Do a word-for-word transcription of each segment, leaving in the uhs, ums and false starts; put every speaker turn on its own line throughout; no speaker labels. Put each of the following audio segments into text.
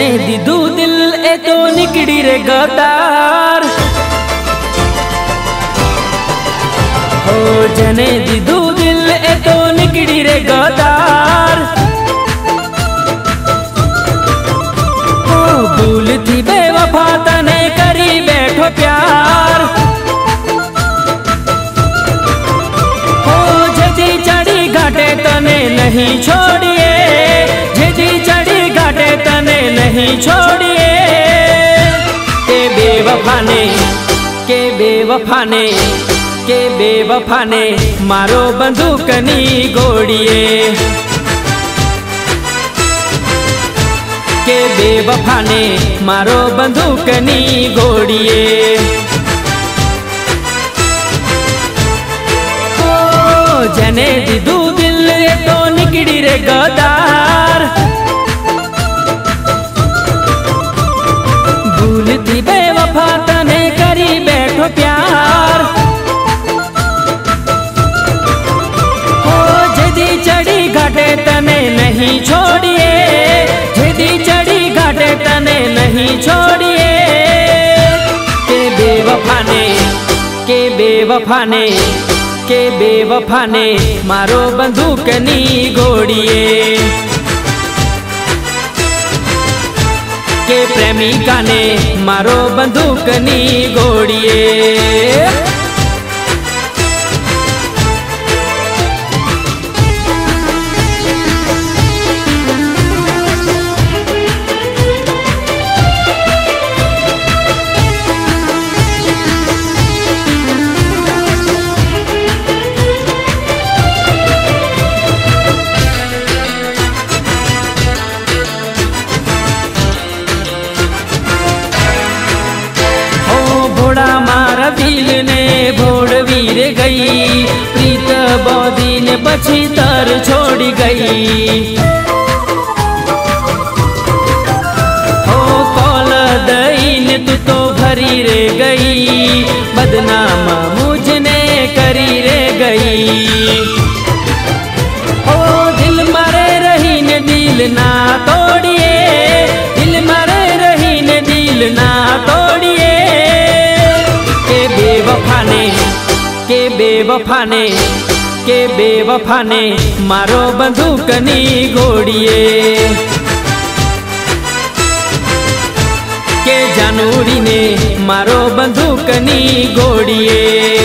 जने दीदू दिल ए तो निकड़ी रे गदार हो जने दीदू दिल ए तो निकड़ी रे गदार हो भूल थी बेवफा तने करी बैठो प्यार हो जदी चढ़ी घाटे तने नहीं छोड़िए जदी चढ़ी घाटे तने नहीं छोड़िए के बेवफा ने के बेवफा ने के बेवफा ने मारो बंदूकनी गोड़िए के बेवफा ने मारो बंदूकनी गोड़िए ओ जने दीदू दिल तो निकड़ी रे गदार भूल थी बेवफा तने करी बैठो प्यार हो जदी चढ़ी घाटे तने नहीं छोड़िए जदी चढ़ी घाटे तने नहीं छोड़िए के बेवफा ने के बेवफा ने के बेवफा ने मारो बंदूकनी गोड़िए के प्रेमिका ने मारो बंदूकनी गोड़िए मारा दिल ने भोड़ वीर गई प्रीत बौदी ने बची तर छोड़ गई हो कौल दईन तू तो भरी रे गई बदनामा मुझने करी रे गई हो दिल मारे रही ने दिल ना तोड़िए दिल मारे रही ने दिल ना तोड़िए के बेवफा ने के बेवफा ने के बेवफा ने मारो बंदूकनी गोड़िए के जानूरी ने मारो बंदूकनी गोड़िए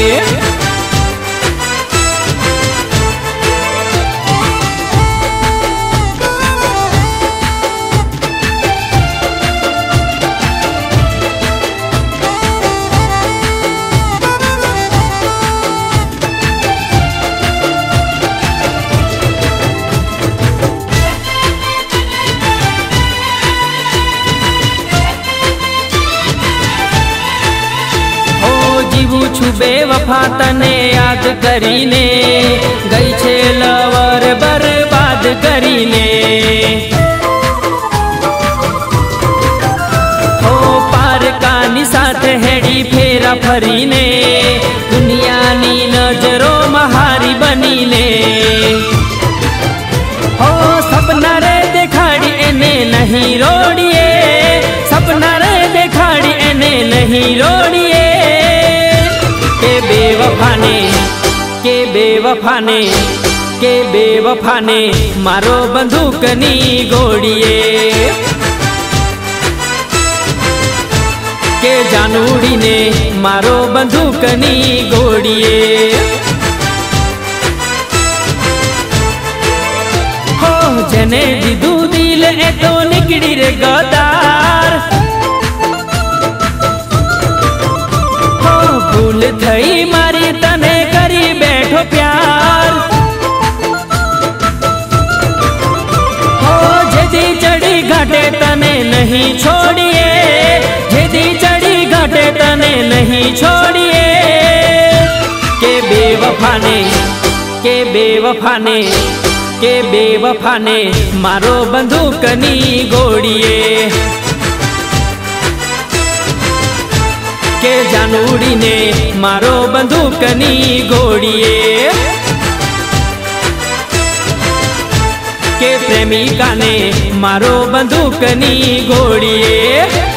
बेवफा तने याद करीने गई छे लवर बर्बाद करीने हो पार कानी साथ हेड़ी फेरा फरीने दुनिया नी नजरो महारी बनीने हो सपना रे देखाड़ी एने नहीं रोड़िए सपना रे देखाड़ी एने नहीं रोड़िए के बेवफा ने के बेवफा ने के बेवफा ने मारो बंदूकनी गोड़िए के जानूड़ी ने मारो बंदूकनी गोड़िए हो जने दीदू दिल ए तो निकड़ी रे गदार भूल थई मारी तने करी बैठो प्यार हो जदी चढ़ी घाटे तने नहीं छोड़िए जदी चढ़ी घाटे तने नहीं छोड़िए के बेवफा ने के बेवफा ने के बेवफा ने मारो बंदूकनी गोड़िए के जानूड़ी ने मारो बंदूकनी गोड़िए के प्रेमिका ने मारो बंदूकनी घोड़िए।